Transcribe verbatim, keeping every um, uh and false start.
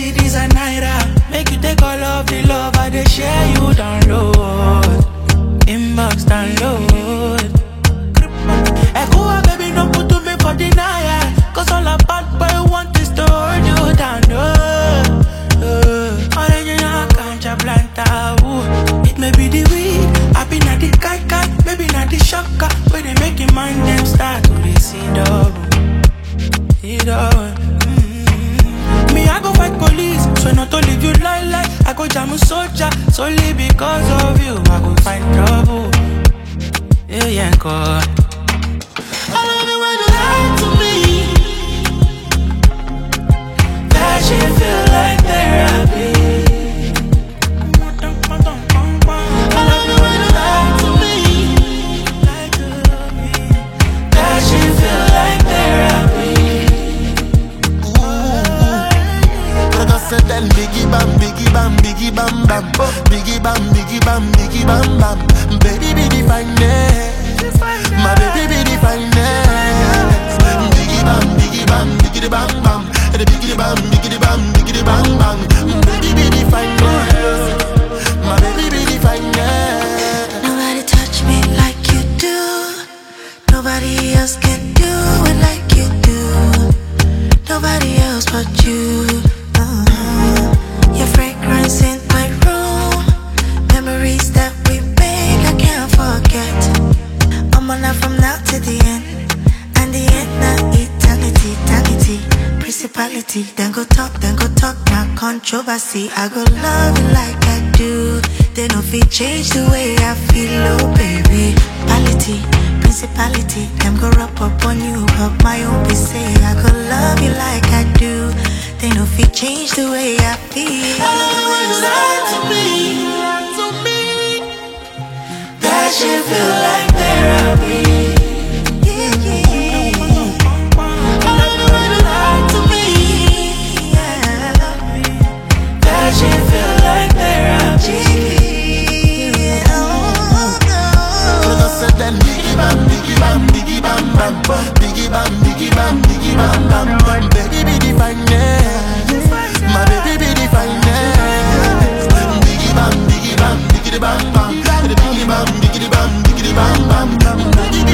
cities and naira. Make you take all of the love I they share you download. Inbox download. Echo baby, don't put to me for denial. Cause all about boy want is to hold you down. Oh, oh. Original cancha planta. Ooh. It may be the weed, I be not the kai kai, maybe not the shocker. Where they make your mind them start to receive double. See double. Mm-hmm. Me, I go fight police, so not to leave you like like. I go jam a soldier, solely because of you. I go find trouble. Yeah, yeah, God. I love it when you lie to me. That shit feel like therapy. I love it when you lie to me. That shit feel like therapy. Ooh, I said that biggie bam, biggie bam, biggie bam bam, biggie bam, biggie bam, biggie bam bam. Baby be the finest, my baby be the finest. Biggie bam, biggie bam, biggie bam bam, the biggie bam, biggie bam, biggie bam bam. Baby be the finest, my baby be the finest. Nobody touch me like you do. Nobody else can do it like you do. Nobody else but you. Uh-huh. Your fragrance in my room. Memories that we make I can't forget. I'm on that from now to the end. And the end now eternity, eternity. Principality, then go talk, then go talk. Now controversy, I go love you like I do. They no fit change the way I feel, oh baby. Quality, principality, them go rub up on you, but my own be say I go love you like I do. They no fit change the way I feel. I love it when you lie to me. To me. That shit feel like therapy. Yeah, yeah. I love it when you lie to me. Yeah. That shit feel like therapy. Yeah. Oh, no. I said that biggie bam, biggie bam, biggie bam bam, biggie bam, biggie bam, biggie bam bam. Baby be the finest, my baby be the finest. Biggie bam, biggie bam, biggie bam bam, the biggie bam, biggie bam, biggie bam bam. Baby